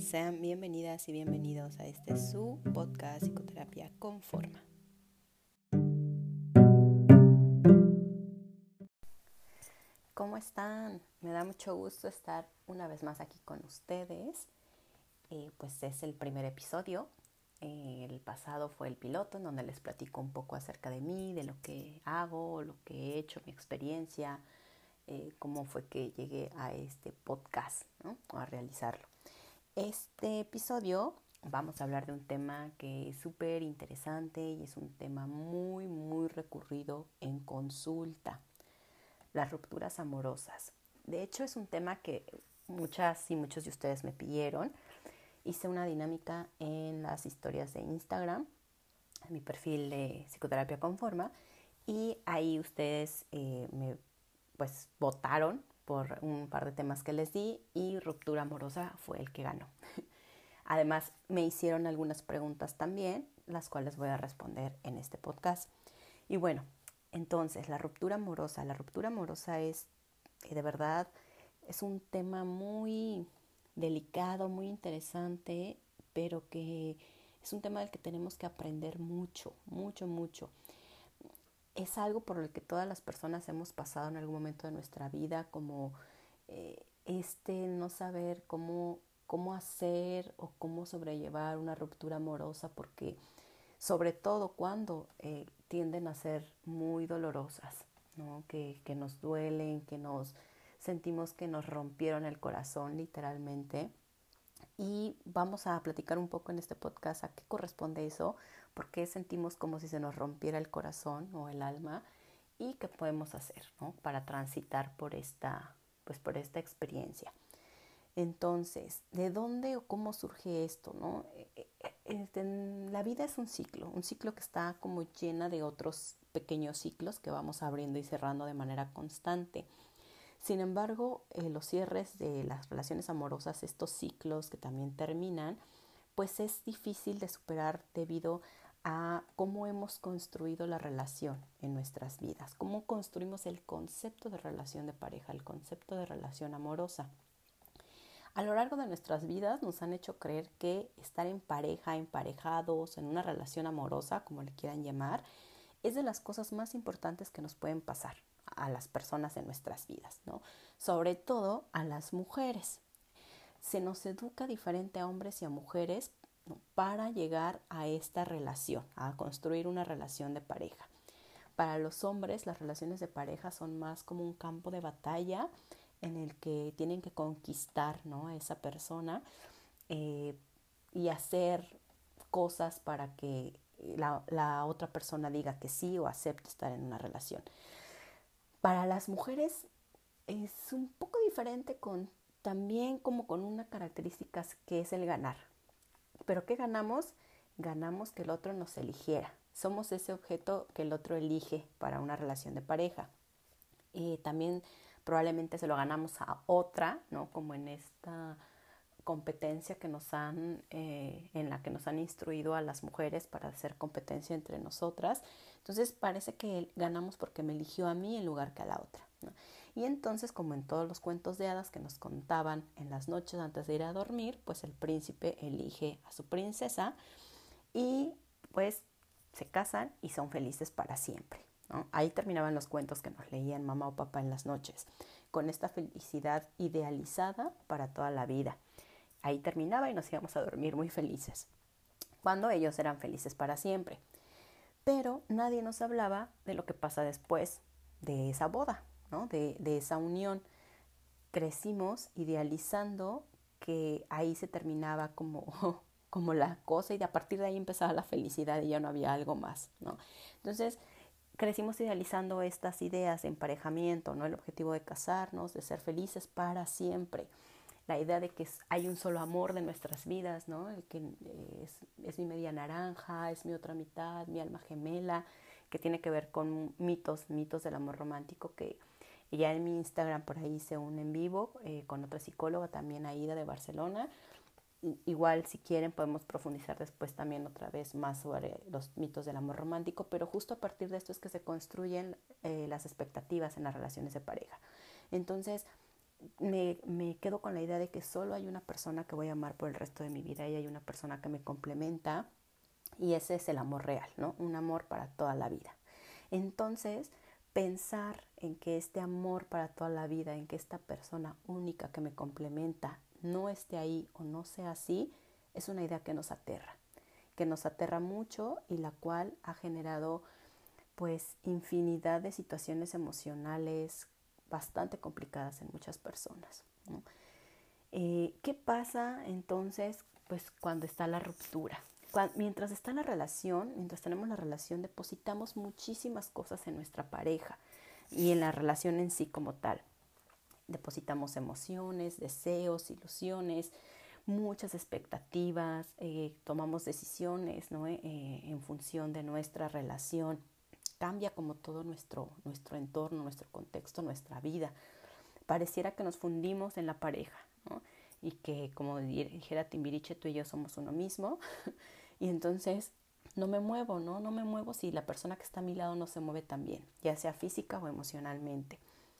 Sean bienvenidas y bienvenidos a este su podcast Psicoterapia con Forma. ¿Cómo están? Me da mucho gusto estar una vez más aquí con ustedes. Pues es el primer episodio. El pasado fue el piloto, en donde les platico un poco acerca de mí, de lo que hago, lo que he hecho, mi experiencia, cómo fue que llegué a este podcast, ¿no? A realizarlo. Este episodio vamos a hablar de un tema que es súper interesante y es un tema muy recurrido en consulta: las rupturas amorosas. De hecho, es un tema que muchas y muchos de ustedes me pidieron. Hice una dinámica en las historias de Instagram, en mi perfil de Psicoterapia con Forma, y ahí ustedes me votaron por un par de temas que les di y ruptura amorosa fue el que ganó. Además, me hicieron algunas preguntas también, las cuales voy a responder en este podcast. Y bueno, entonces, la ruptura amorosa es, de verdad, es un tema muy delicado, muy interesante, pero que es un tema del que tenemos que aprender mucho. Es algo por el que todas las personas hemos pasado en algún momento de nuestra vida, como no saber cómo hacer o cómo sobrellevar una ruptura amorosa, porque sobre todo cuando tienden a ser muy dolorosas, ¿no? Que nos duelen, que nos sentimos que nos rompieron el corazón literalmente. Y vamos a platicar un poco en este podcast a qué corresponde eso, por qué sentimos como si se nos rompiera el corazón o el alma y qué podemos hacer, ¿no? Para transitar por esta experiencia. Entonces, ¿de dónde o cómo surge esto, no? La vida es un ciclo que está como llena de otros pequeños ciclos que vamos abriendo y cerrando de manera constante. Sin embargo, los cierres de las relaciones amorosas, estos ciclos que también terminan, pues es difícil de superar debido a cómo hemos construido la relación en nuestras vidas, cómo construimos el concepto de relación de pareja, el concepto de relación amorosa. A lo largo de nuestras vidas nos han hecho creer que estar en pareja, emparejados, en una relación amorosa, como le quieran llamar, es de las cosas más importantes que nos pueden pasar a las personas en nuestras vidas, ¿no? Sobre todo a las mujeres. Se nos educa diferente a hombres y a mujeres, ¿no? Para llegar a esta relación, a construir una relación de pareja. Para los hombres, las relaciones de pareja son más como un campo de batalla en el que tienen que conquistar, ¿no?, a esa persona y hacer cosas para que la otra persona diga que sí o acepte estar en una relación. Para las mujeres es un poco diferente, también como con una característica que es el ganar. ¿Pero qué ganamos? Ganamos que el otro nos eligiera. Somos ese objeto que el otro elige para una relación de pareja. También probablemente se lo ganamos a otra, ¿no? Como en esta competencia que en la que nos han instruido a las mujeres para hacer competencia entre nosotras. Entonces parece que ganamos porque me eligió a mí en lugar que a la otra, ¿no? Y entonces, como en todos los cuentos de hadas que nos contaban en las noches antes de ir a dormir, pues el príncipe elige a su princesa y pues se casan y son felices para siempre, ¿no? Ahí terminaban los cuentos que nos leían mamá o papá en las noches, con esta felicidad idealizada para toda la vida. Ahí terminaba y nos íbamos a dormir muy felices, cuando ellos eran felices para siempre. Pero nadie nos hablaba de lo que pasa después de esa boda, ¿no? De esa unión. Crecimos idealizando que ahí se terminaba como la cosa y a partir de ahí empezaba la felicidad y ya no había algo más, ¿no? Entonces, crecimos idealizando estas ideas de emparejamiento, ¿no? El objetivo de casarnos, de ser felices para siempre. La idea de que hay un solo amor de nuestras vidas, ¿no? El que es mi media naranja, es mi otra mitad, mi alma gemela, que tiene que ver con mitos del amor romántico, que ya en mi Instagram por ahí hice un en vivo con otra psicóloga, también Aida de Barcelona. Igual si quieren podemos profundizar después también otra vez más sobre los mitos del amor romántico, pero justo a partir de esto es que se construyen las expectativas en las relaciones de pareja. Entonces, me quedo con la idea de que solo hay una persona que voy a amar por el resto de mi vida y hay una persona que me complementa y ese es el amor real, ¿no? Un amor para toda la vida. Entonces, pensar en que este amor para toda la vida, en que esta persona única que me complementa no esté ahí o no sea así, es una idea que nos aterra mucho y la cual ha generado pues infinidad de situaciones emocionales bastante complicadas en muchas personas, ¿no? ¿Qué pasa entonces pues cuando está la ruptura? Mientras está la relación, mientras tenemos la relación, depositamos muchísimas cosas en nuestra pareja y en la relación en sí como tal. Depositamos emociones, deseos, ilusiones, muchas expectativas, tomamos decisiones, ¿no? En función de nuestra relación. Cambia como todo nuestro entorno, nuestro contexto, nuestra vida. Pareciera que nos fundimos en la pareja, ¿no? Y que, como dijera Timbiriche, tú y yo somos uno mismo. Y entonces no me muevo, ¿no? No me muevo si la persona que está a mi lado no se mueve también, ya sea física o emocionalmente.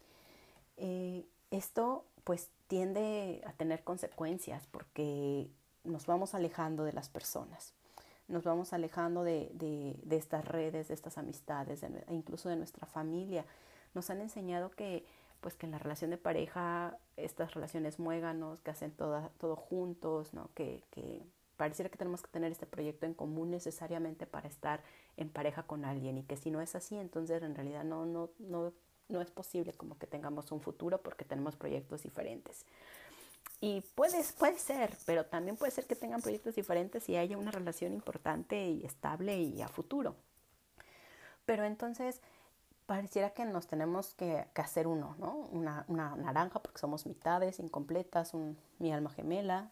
Esto pues tiende a tener consecuencias porque nos vamos alejando de las personas, nos vamos alejando de estas redes, de estas amistades, incluso de nuestra familia. Nos han enseñado que pues que en la relación de pareja, estas relaciones muéganos, que hacen todo juntos, ¿no? Que pareciera que tenemos que tener este proyecto en común necesariamente para estar en pareja con alguien y que si no es así, entonces en realidad no es posible como que tengamos un futuro porque tenemos proyectos diferentes. Y puede ser, pero también puede ser que tengan proyectos diferentes y haya una relación importante y estable y a futuro. Pero entonces pareciera que nos tenemos que hacer uno, ¿no? Una naranja porque somos mitades, incompletas, mi alma gemela.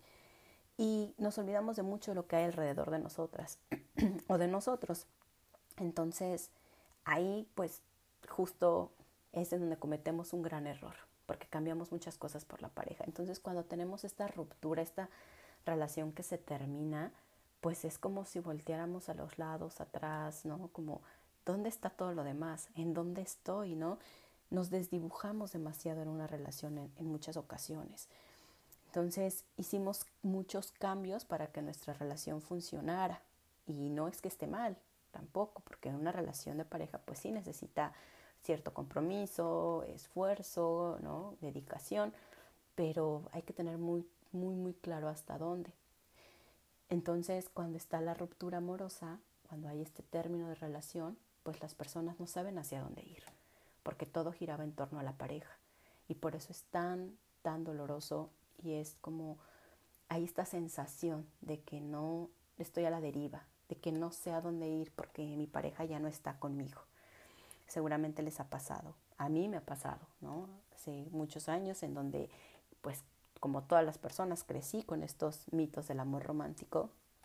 Y nos olvidamos de mucho de lo que hay alrededor de nosotras o de nosotros. Entonces, ahí pues justo es en donde cometemos un gran error, porque cambiamos muchas cosas por la pareja. Entonces, cuando tenemos esta ruptura, esta relación que se termina, pues es como si volteáramos a los lados, atrás, ¿no? Como, ¿dónde está todo lo demás? ¿En dónde estoy, no? Nos desdibujamos demasiado en una relación en muchas ocasiones. Entonces hicimos muchos cambios para que nuestra relación funcionara y no es que esté mal tampoco, porque una relación de pareja pues sí necesita cierto compromiso, esfuerzo, ¿no? Dedicación, pero hay que tener muy claro hasta dónde. Entonces cuando está la ruptura amorosa, cuando hay este término de relación, pues las personas no saben hacia dónde ir, porque todo giraba en torno a la pareja y por eso es tan doloroso y es como hay esta sensación de que no estoy a la deriva, de que no sé a dónde ir porque mi pareja ya no está conmigo. Seguramente les ha pasado, a mí me ha pasado, ¿no? Hace muchos años en donde, pues, como todas las personas, crecí con estos mitos del amor romántico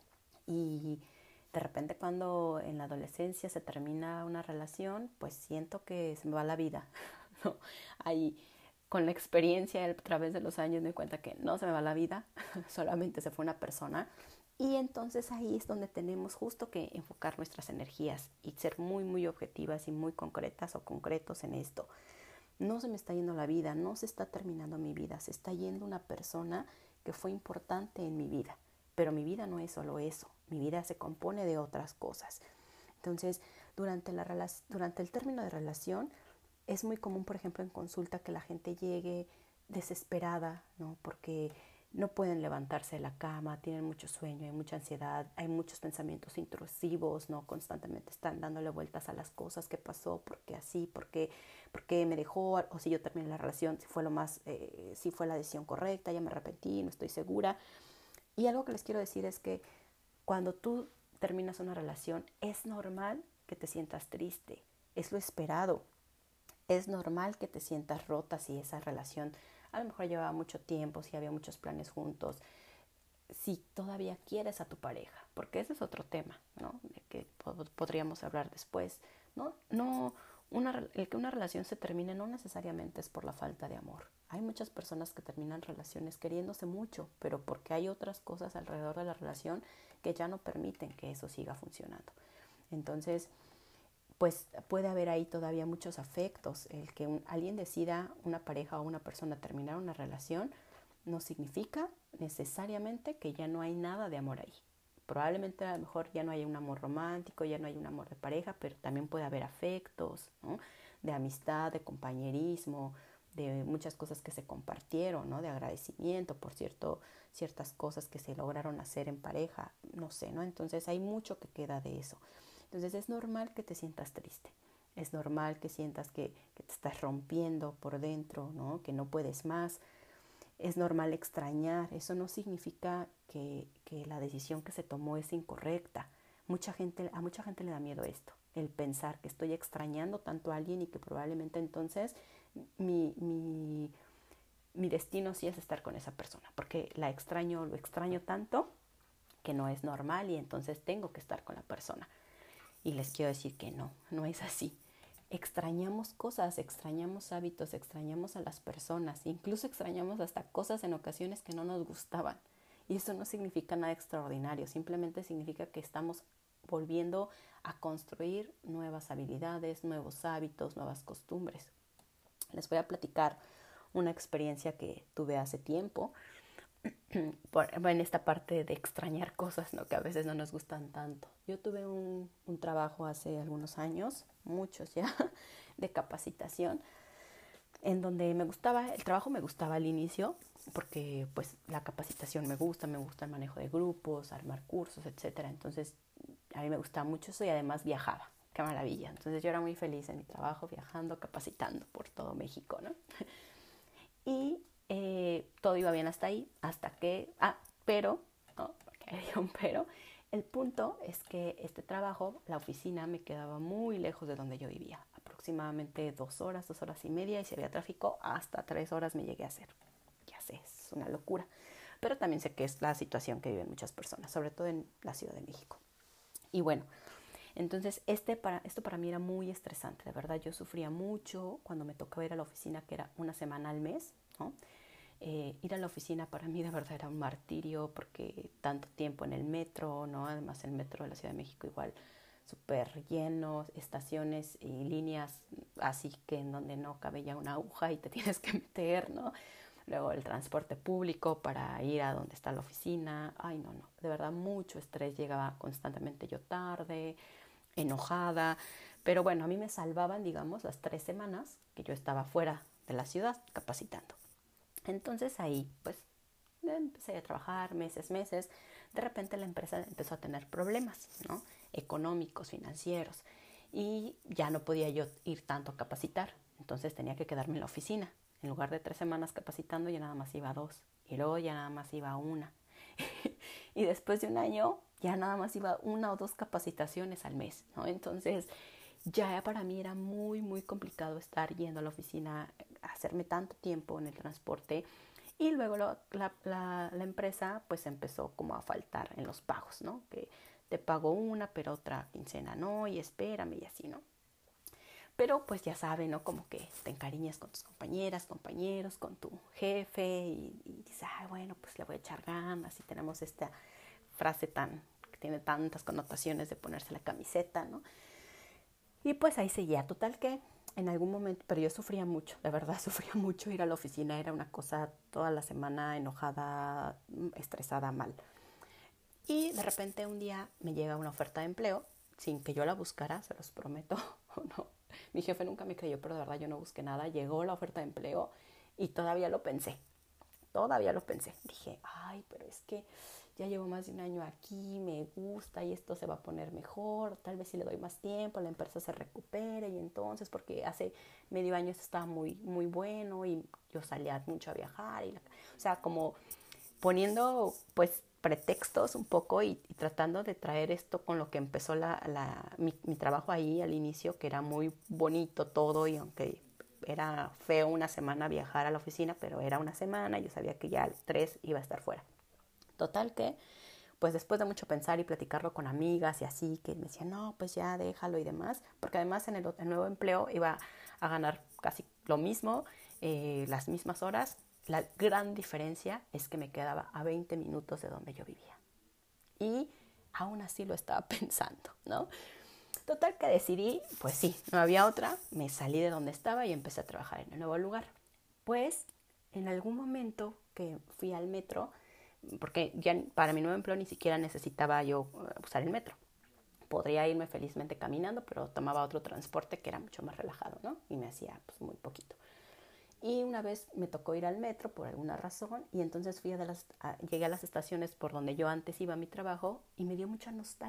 y de repente cuando en la adolescencia se termina una relación, pues siento que se me va la vida, ¿no? Ahí con la experiencia a través de los años me di cuenta que no se me va la vida, solamente se fue una persona. Y entonces ahí es donde tenemos justo que enfocar nuestras energías y ser muy objetivas y muy concretas o concretos en esto. No se me está yendo la vida, no se está terminando mi vida, se está yendo una persona que fue importante en mi vida. Pero mi vida no es solo eso, mi vida se compone de otras cosas. Entonces, durante el término de relación, es muy común, por ejemplo, en consulta que la gente llegue desesperada, ¿no? Porque no pueden levantarse de la cama, tienen mucho sueño, hay mucha ansiedad, hay muchos pensamientos intrusivos, ¿no? Constantemente están dándole vueltas a las cosas, qué pasó, por qué así, por qué me dejó, o si yo terminé la relación, si fue la decisión correcta, ya me arrepentí, no estoy segura. Y algo que les quiero decir es que cuando tú terminas una relación, es normal que te sientas triste, es lo esperado. Es normal que te sientas rota si esa relación a lo mejor llevaba mucho tiempo, si había muchos planes juntos, si todavía quieres a tu pareja, porque ese es otro tema, ¿no? De que podríamos hablar después. El que una relación se termine no necesariamente es por la falta de amor. Hay muchas personas que terminan relaciones queriéndose mucho, pero porque hay otras cosas alrededor de la relación que ya no permiten que eso siga funcionando. Entonces, pues puede haber ahí todavía muchos afectos. El que alguien decida, una pareja o una persona, terminar una relación, no significa necesariamente que ya no hay nada de amor ahí. Probablemente a lo mejor ya no hay un amor romántico, ya no hay un amor de pareja, pero también puede haber afectos, ¿no? De amistad, de compañerismo, de muchas cosas que se compartieron, ¿no? De agradecimiento por ciertas cosas que se lograron hacer en pareja, no sé, ¿no? Entonces hay mucho que queda de eso. Entonces es normal que te sientas triste, es normal que sientas que te estás rompiendo por dentro, ¿no? Que no puedes más. Es normal extrañar, eso no significa que la decisión que se tomó es incorrecta. A mucha gente le da miedo esto, el pensar que estoy extrañando tanto a alguien y que probablemente entonces mi, mi, mi destino sí es estar con esa persona, porque lo extraño tanto que no es normal y entonces tengo que estar con la persona. Y les quiero decir que no, no es así. Extrañamos cosas, extrañamos hábitos, extrañamos a las personas, incluso extrañamos hasta cosas en ocasiones que no nos gustaban. Y eso no significa nada extraordinario, simplemente significa que estamos volviendo a construir nuevas habilidades, nuevos hábitos, nuevas costumbres. Les voy a platicar una experiencia que tuve hace tiempo en esta parte de extrañar cosas, ¿no? Que a veces no nos gustan tanto. Yo tuve un trabajo hace algunos años, muchos ya, de capacitación, en donde el trabajo me gustaba al inicio, porque pues la capacitación me gusta el manejo de grupos, armar cursos, etcétera. Entonces a mí me gustaba mucho eso y además viajaba. Qué maravilla. Entonces yo era muy feliz en mi trabajo, viajando, capacitando por todo México, ¿no? Y todo iba bien hasta ahí, hasta que, pero, ¿no? Porque había un pero. El punto es que este trabajo, la oficina, me quedaba muy lejos de donde yo vivía, aproximadamente 2 horas y media, y si había tráfico, hasta 3 horas me llegué a hacer. Ya sé, es una locura. Pero también sé que es la situación que viven muchas personas, sobre todo en la Ciudad de México. Y bueno, entonces esto para mí era muy estresante, de verdad yo sufría mucho cuando me tocaba ir a la oficina, que era una semana al mes, ¿no? Ir a la oficina para mí de verdad era un martirio porque tanto tiempo en el metro, ¿no? Además el metro de la Ciudad de México igual súper lleno, estaciones y líneas así que en donde no cabe ya una aguja y te tienes que meter, ¿no? Luego el transporte público para ir a donde está la oficina. Ay, no, de verdad mucho estrés, llegaba constantemente yo tarde, enojada, pero bueno, a mí me salvaban, digamos, las 3 semanas que yo estaba fuera de la ciudad capacitando. Entonces ahí, pues, empecé a trabajar meses, de repente la empresa empezó a tener problemas, ¿no? Económicos, financieros, y ya no podía yo ir tanto a capacitar, entonces tenía que quedarme en la oficina. En lugar de 3 semanas capacitando, ya nada más iba a 2, y luego ya nada más iba a una. Y después de un año, ya nada más iba 1 o 2 capacitaciones al mes, ¿no? Entonces, ya para mí era muy, muy complicado estar yendo a la oficina, hacerme tanto tiempo en el transporte. Y luego la empresa pues empezó como a faltar en los pagos, ¿no? Que te pago una, pero otra quincena no, y espérame y así, ¿no? Pero pues ya saben, ¿no? Como que te encariñas con tus compañeras, compañeros, con tu jefe y dices, ay, bueno, pues le voy a echar ganas. Y tenemos esta frase que tiene tantas connotaciones de ponerse la camiseta, ¿no? Y pues ahí seguía, total que en algún momento, pero yo sufría mucho, de verdad sufría mucho ir a la oficina, era una cosa toda la semana enojada, estresada, mal. Y de repente un día me llega una oferta de empleo, sin que yo la buscara, se los prometo, o no. Mi jefe nunca me creyó, pero de verdad yo no busqué nada. Llegó la oferta de empleo y todavía lo pensé. Dije, ay, pero es que ya llevo más de un año aquí, me gusta y esto se va a poner mejor. Tal vez si le doy más tiempo, la empresa se recupere y entonces, porque hace medio año esto estaba muy, muy bueno y yo salía mucho a viajar. O sea, como poniendo pues pretextos un poco y tratando de traer esto con lo que empezó mi trabajo ahí al inicio, que era muy bonito todo y aunque era feo una semana viajar a la oficina, pero era una semana, yo sabía que ya el 3 iba a estar fuera. Total que, pues después de mucho pensar y platicarlo con amigas y así, que me decían, no, pues ya déjalo y demás, porque además en el nuevo empleo iba a ganar casi lo mismo, las mismas horas. La gran diferencia es que me quedaba a 20 minutos de donde yo vivía. Y aún así lo estaba pensando, ¿no? Total que decidí, pues sí, no había otra, me salí de donde estaba y empecé a trabajar en el nuevo lugar. Pues en algún momento que fui al metro, porque ya para mi nuevo empleo ni siquiera necesitaba yo usar el metro. Podría irme felizmente caminando, pero tomaba otro transporte que era mucho más relajado, ¿no? Y me hacía pues muy poquito. Y una vez me tocó ir al metro por alguna razón y entonces llegué a las estaciones por donde yo antes iba a mi trabajo y me dio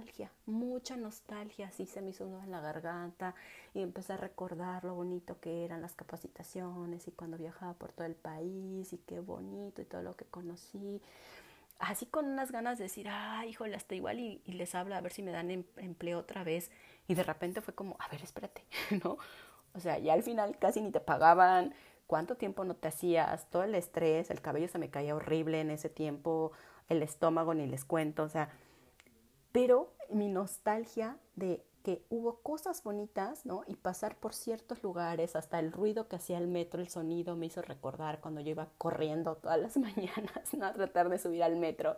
mucha nostalgia, así se me hizo un nudo en la garganta y empecé a recordar lo bonito que eran las capacitaciones y cuando viajaba por todo el país y qué bonito y todo lo que conocí. Así con unas ganas de decir, híjole, hasta igual y les hablo a ver si me dan empleo otra vez. Y de repente fue como, a ver, espérate, ¿no? O sea, ya al final casi ni te pagaban, cuánto tiempo no te hacías, todo el estrés, el cabello se me caía horrible en ese tiempo, el estómago ni les cuento, o sea, pero mi nostalgia de que hubo cosas bonitas, ¿no? Y pasar por ciertos lugares, hasta el ruido que hacía el metro, el sonido, me hizo recordar cuando yo iba corriendo todas las mañanas, ¿no? A tratar de subir al metro,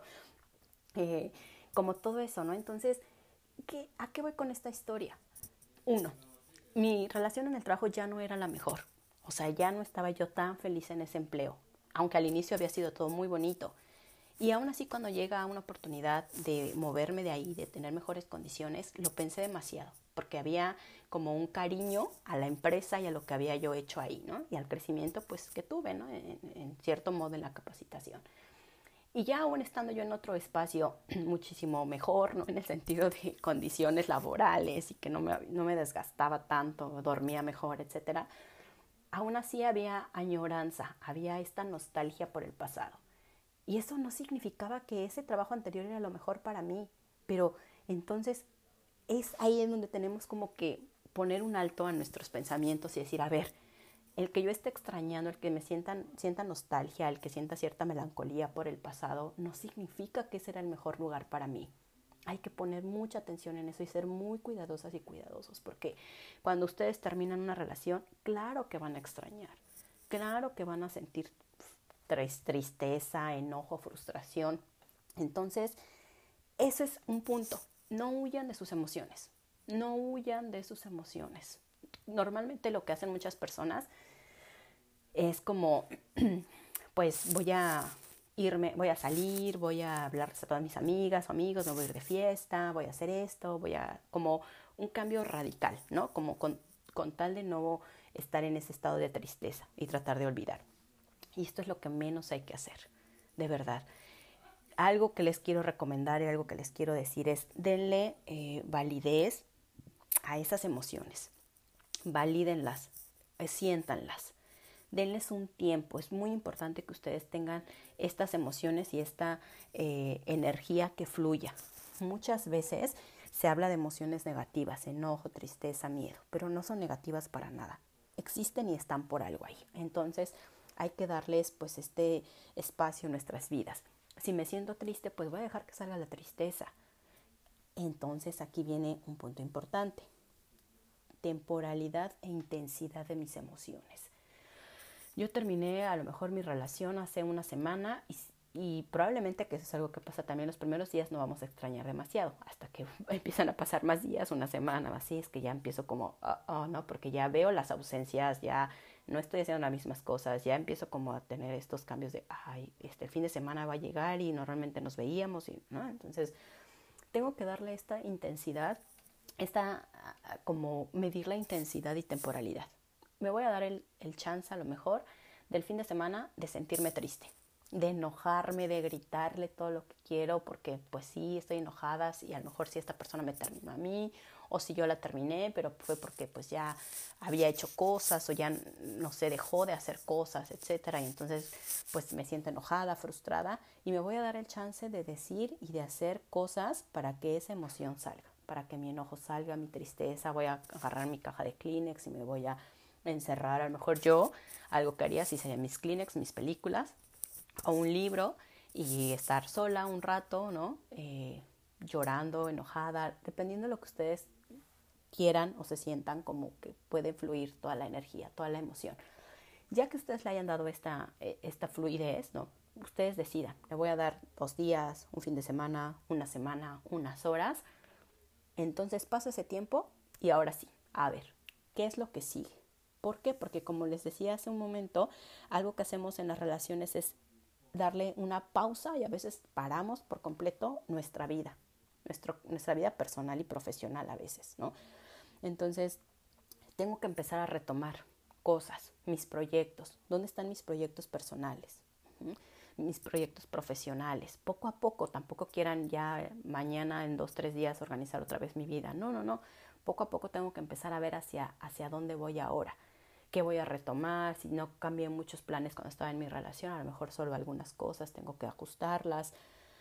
eh, como todo eso, ¿no? Entonces, ¿a qué voy con esta historia? Uno, mi relación en el trabajo ya no era la mejor. O sea, ya no estaba yo tan feliz en ese empleo, aunque al inicio había sido todo muy bonito. Y aún así cuando llega una oportunidad de moverme de ahí, de tener mejores condiciones, lo pensé demasiado, porque había como un cariño a la empresa y a lo que había yo hecho ahí, ¿no? Y al crecimiento pues que tuve, ¿no? En cierto modo en la capacitación. Y ya aún estando yo en otro espacio muchísimo mejor, ¿no? En el sentido de condiciones laborales y que no me desgastaba tanto, dormía mejor, etcétera, aún así había añoranza, había esta nostalgia por el pasado. Y eso no significaba que ese trabajo anterior era lo mejor para mí, pero entonces es ahí en donde tenemos como que poner un alto a nuestros pensamientos y decir, a ver, el que yo esté extrañando, el que sienta nostalgia, el que sienta cierta melancolía por el pasado, no significa que ese era el mejor lugar para mí. Hay que poner mucha atención en eso y ser muy cuidadosas y cuidadosos, porque cuando ustedes terminan una relación, claro que van a extrañar, claro que van a sentir tristeza, enojo, frustración. Entonces, ese es un punto. No huyan de sus emociones. No huyan de sus emociones. Normalmente lo que hacen muchas personas es como, pues voy a salir, voy a hablar a todas mis amigas o amigos, me voy a ir de fiesta, voy a hacer esto, como un cambio radical, ¿no? Como con tal de no estar en ese estado de tristeza y tratar de olvidar. Y esto es lo que menos hay que hacer, de verdad. Algo que les quiero recomendar y algo que les quiero decir es denle validez a esas emociones. Valídenlas, siéntanlas. Denles un tiempo. Es muy importante que ustedes tengan estas emociones y esta energía que fluya. Muchas veces se habla de emociones negativas, enojo, tristeza, miedo, pero no son negativas para nada. Existen y están por algo ahí. Entonces hay que darles pues este espacio en nuestras vidas. Si me siento triste, pues voy a dejar que salga la tristeza. Entonces aquí viene un punto importante. Temporalidad e intensidad de mis emociones. Yo terminé a lo mejor mi relación hace una semana y probablemente que eso es algo que pasa también los primeros días, no vamos a extrañar demasiado hasta que empiezan a pasar más días, una semana, así es que ya empiezo como, no, porque ya veo las ausencias, ya no estoy haciendo las mismas cosas, ya empiezo como a tener estos cambios de, el fin de semana va a llegar y normalmente nos veíamos, ¿no? Entonces tengo que darle esta intensidad, como medir la intensidad y temporalidad. Me voy a dar el chance a lo mejor del fin de semana de sentirme triste, de enojarme, de gritarle todo lo que quiero, porque pues sí, estoy enojada y a lo mejor si esta persona me terminó a mí, o si yo la terminé, pero fue porque pues ya había hecho cosas o ya, no sé, dejó de hacer cosas, etcétera, y entonces pues me siento enojada, frustrada, y me voy a dar el chance de decir y de hacer cosas para que esa emoción salga, para que mi enojo salga, mi tristeza. Voy a agarrar mi caja de Kleenex y me voy a encerrar, a lo mejor yo, algo que haría si serían mis Kleenex, mis películas, o un libro, y estar sola un rato, ¿no? Llorando, enojada, dependiendo de lo que ustedes quieran o se sientan, como que puede fluir toda la energía, toda la emoción. Ya que ustedes le hayan dado esta fluidez, ¿no? Ustedes decidan, le voy a dar 2 días, un fin de semana, una semana, unas horas. Entonces paso ese tiempo Y ahora sí, a ver, ¿qué es lo que sigue? ¿Por qué? Porque como les decía hace un momento, algo que hacemos en las relaciones es darle una pausa y a veces paramos por completo nuestra vida, nuestra vida personal y profesional a veces, ¿no? Entonces, tengo que empezar a retomar cosas, mis proyectos. ¿Dónde están mis proyectos personales? ¿Mm? Mis proyectos profesionales. Poco a poco, tampoco quieran ya mañana, en 2, 3 días, organizar otra vez mi vida. No, no, no. Poco a poco tengo que empezar a ver hacia dónde voy ahora. ¿Qué voy a retomar? Si no cambié muchos planes cuando estaba en mi relación, a lo mejor solo algunas cosas tengo que ajustarlas.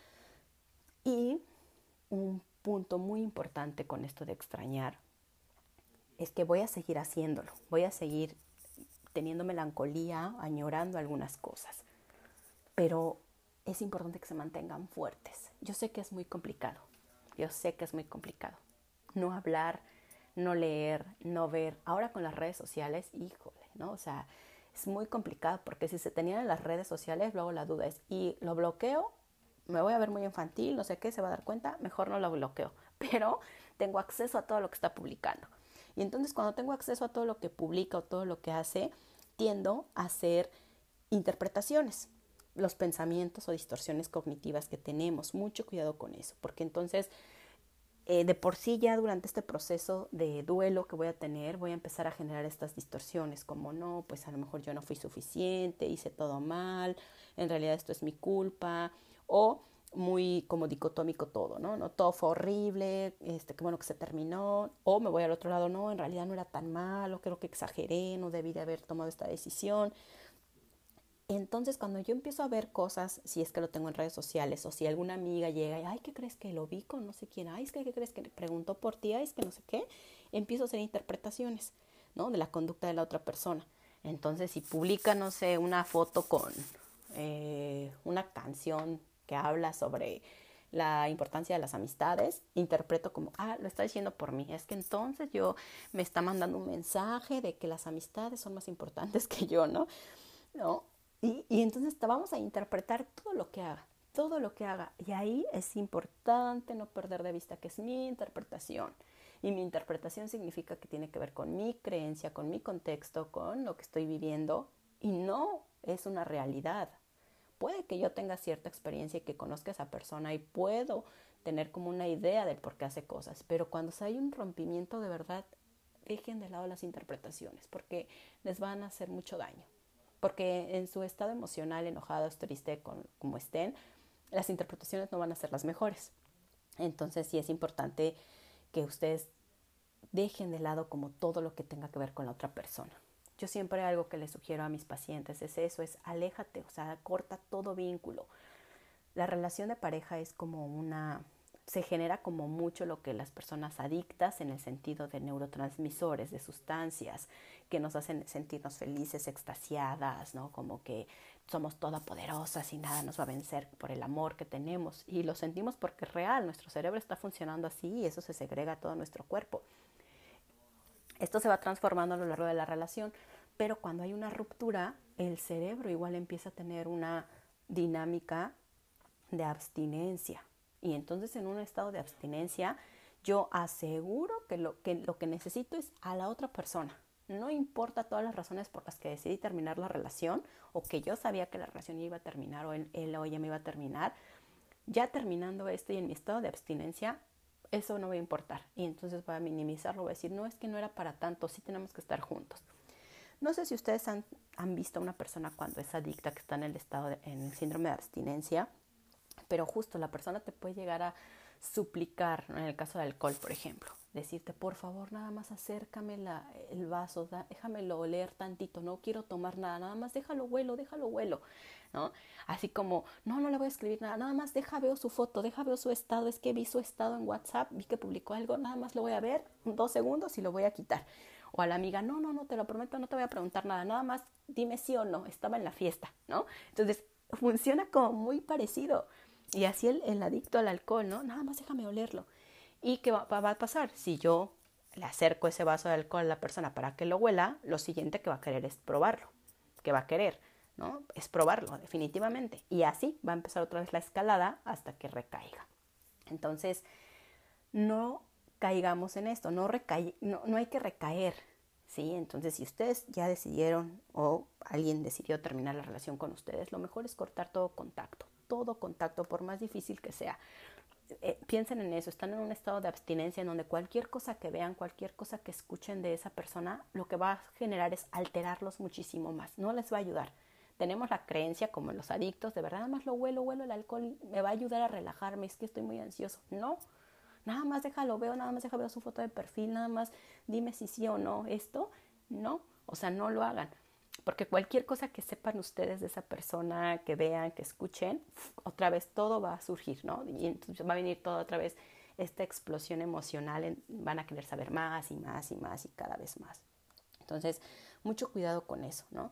Y un punto muy importante con esto de extrañar es que voy a seguir haciéndolo, voy a seguir teniendo melancolía, añorando algunas cosas, pero es importante que se mantengan fuertes. Yo sé que es muy complicado, yo sé que es muy complicado. No hablar, no leer, no ver. Ahora con las redes sociales, híjole, ¿no? O sea, es muy complicado porque si se tenían en las redes sociales, luego la duda es, ¿y lo bloqueo? Me voy a ver muy infantil, no sé qué, se va a dar cuenta, mejor no lo bloqueo. Pero tengo acceso a todo lo que está publicando. Y entonces cuando tengo acceso a todo lo que publica o todo lo que hace, tiendo a hacer interpretaciones, los pensamientos o distorsiones cognitivas que tenemos. Mucho cuidado con eso, porque entonces de por sí ya durante este proceso de duelo que voy a tener, voy a empezar a generar estas distorsiones, como no, pues a lo mejor yo no fui suficiente, hice todo mal, en realidad esto es mi culpa, o muy como dicotómico todo, ¿no? No, todo fue horrible, qué bueno que se terminó, o me voy al otro lado, no, en realidad no era tan malo, creo que exageré, no debí de haber tomado esta decisión. Entonces, cuando yo empiezo a ver cosas, si es que lo tengo en redes sociales, o si alguna amiga llega y, ay, ¿qué crees que lo vi con no sé quién? Ay, es que, ¿qué crees que preguntó por ti? Ay, es que no sé qué. Empiezo a hacer interpretaciones, ¿no? De la conducta de la otra persona. Entonces, si publica, no sé, una foto con una canción que habla sobre la importancia de las amistades, interpreto como, lo está diciendo por mí. Es que entonces yo me está mandando un mensaje de que las amistades son más importantes que yo, ¿no? ¿No? Y entonces vamos a interpretar todo lo que haga, todo lo que haga. Y ahí es importante no perder de vista que es mi interpretación. Y mi interpretación significa que tiene que ver con mi creencia, con mi contexto, con lo que estoy viviendo. Y no es una realidad. Puede que yo tenga cierta experiencia y que conozca a esa persona y puedo tener como una idea del por qué hace cosas. Pero cuando hay un rompimiento de verdad, dejen de lado las interpretaciones porque les van a hacer mucho daño. Porque en su estado emocional, enojados, triste, como estén, las interpretaciones no van a ser las mejores. Entonces sí es importante que ustedes dejen de lado como todo lo que tenga que ver con la otra persona. Yo siempre algo que les sugiero a mis pacientes es eso, es aléjate, o sea, corta todo vínculo. La relación de pareja es como se genera como mucho lo que las personas adictas en el sentido de neurotransmisores, de sustancias que nos hacen sentirnos felices, extasiadas, ¿no? Como que somos todopoderosas y nada nos va a vencer por el amor que tenemos. Y lo sentimos porque es real, nuestro cerebro está funcionando así y eso se segrega a todo nuestro cuerpo. Esto se va transformando a lo largo de la relación, pero cuando hay una ruptura, el cerebro igual empieza a tener una dinámica de abstinencia. Y entonces en un estado de abstinencia yo aseguro que lo que necesito es a la otra persona. No importa todas las razones por las que decidí terminar la relación o que yo sabía que la relación iba a terminar o él o ella me iba a terminar. Ya terminando esto y en mi estado de abstinencia, eso no va a importar. Y entonces voy a minimizarlo, voy a decir, no, es que no era para tanto, sí tenemos que estar juntos. No sé si ustedes han visto a una persona cuando es adicta, que está en el en el síndrome de abstinencia, pero justo la persona te puede llegar a suplicar, ¿no? En el caso del alcohol, por ejemplo, decirte, por favor, nada más acércame el vaso, déjamelo oler tantito, no quiero tomar nada más déjalo huelo, ¿no? Así como, no le voy a escribir nada, nada más veo su foto, veo su estado, es que vi su estado en WhatsApp, vi que publicó algo, nada más lo voy a ver 2 segundos y lo voy a quitar. O a la amiga, no, te lo prometo, no te voy a preguntar nada más dime sí o no, estaba en la fiesta, ¿no? Entonces, funciona como muy parecido. Y así el adicto al alcohol, ¿no? Nada más déjame olerlo. ¿Y qué va a pasar? Si yo le acerco ese vaso de alcohol a la persona para que lo huela, lo siguiente que va a querer es probarlo. Que va a querer, ¿no? Es probarlo, definitivamente. Y así va a empezar otra vez la escalada hasta que recaiga. Entonces, no caigamos en esto, no hay que recaer, ¿sí? Entonces, si ustedes ya decidieron o alguien decidió terminar la relación con ustedes, lo mejor es cortar todo contacto, por más difícil que sea. Piensen en eso, están en un estado de abstinencia en donde cualquier cosa que vean, cualquier cosa que escuchen de esa persona, lo que va a generar es alterarlos muchísimo más, no les va a ayudar. Tenemos la creencia, como los adictos, de verdad, nada más lo huelo el alcohol, me va a ayudar a relajarme, es que estoy muy ansioso. No, nada más nada más déjalo, veo su foto de perfil, nada más dime si sí o no esto, no, o sea, no lo hagan. Porque cualquier cosa que sepan ustedes de esa persona, que vean, que escuchen, otra vez todo va a surgir, ¿no? Y entonces va a venir todo otra vez esta explosión emocional, van a querer saber más y más y más y cada vez más. Entonces, mucho cuidado con eso, ¿no?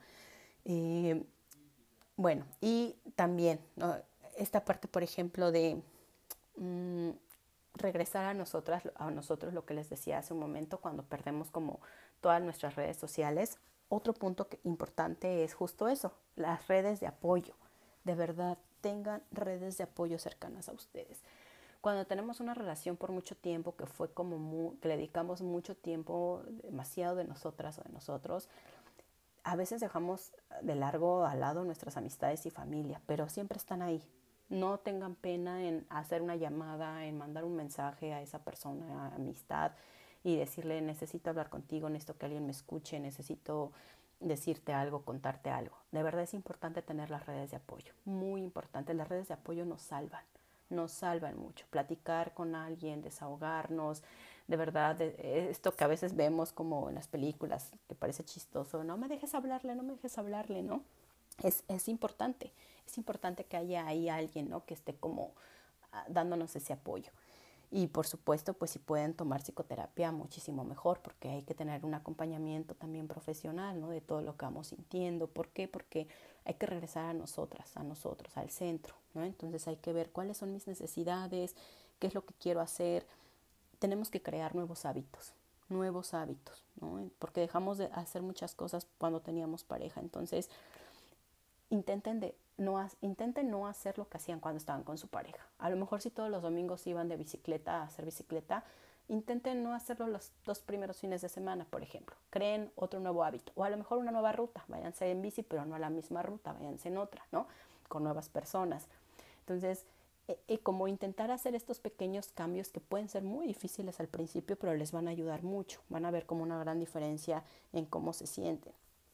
Bueno, y también, ¿no? Esta parte, por ejemplo, de regresar a nosotros lo que les decía hace un momento, cuando perdemos como todas nuestras redes sociales. Otro punto importante es justo eso, las redes de apoyo. De verdad, tengan redes de apoyo cercanas a ustedes. Cuando tenemos una relación por mucho tiempo, que fue como que le dedicamos mucho tiempo, demasiado de nosotras o de nosotros, a veces dejamos de largo al lado nuestras amistades y familia, pero siempre están ahí. No tengan pena en hacer una llamada, en mandar un mensaje a esa persona, amistad, y decirle, necesito hablar contigo, necesito que alguien me escuche, necesito decirte algo, contarte algo. De verdad es importante tener las redes de apoyo, muy importante. Las redes de apoyo nos salvan mucho. Platicar con alguien, desahogarnos, de verdad, esto que a veces vemos como en las películas, que parece chistoso, no me dejes hablarle, ¿no? Es importante que haya ahí alguien, ¿no? Que esté como dándonos ese apoyo. Y por supuesto, pues si pueden tomar psicoterapia, muchísimo mejor, porque hay que tener un acompañamiento también profesional, ¿no? De todo lo que vamos sintiendo. ¿Por qué? Porque hay que regresar a nosotros, al centro, ¿no? Entonces hay que ver cuáles son mis necesidades, qué es lo que quiero hacer. Tenemos que crear nuevos hábitos, ¿no? Porque dejamos de hacer muchas cosas cuando teníamos pareja. Entonces, intenten no hacer lo que hacían cuando estaban con su pareja. A lo mejor si todos los domingos iban de bicicleta a hacer bicicleta, intenten no hacerlo los 2 primeros fines de semana, por ejemplo. Creen otro nuevo hábito. O a lo mejor una nueva ruta. Váyanse en bici, pero no a la misma ruta, váyanse en otra, ¿no? Con nuevas personas. Entonces, como intentar hacer estos pequeños cambios que pueden ser muy difíciles al principio, pero les van a ayudar mucho. Van a ver como una gran diferencia en cómo se sienten.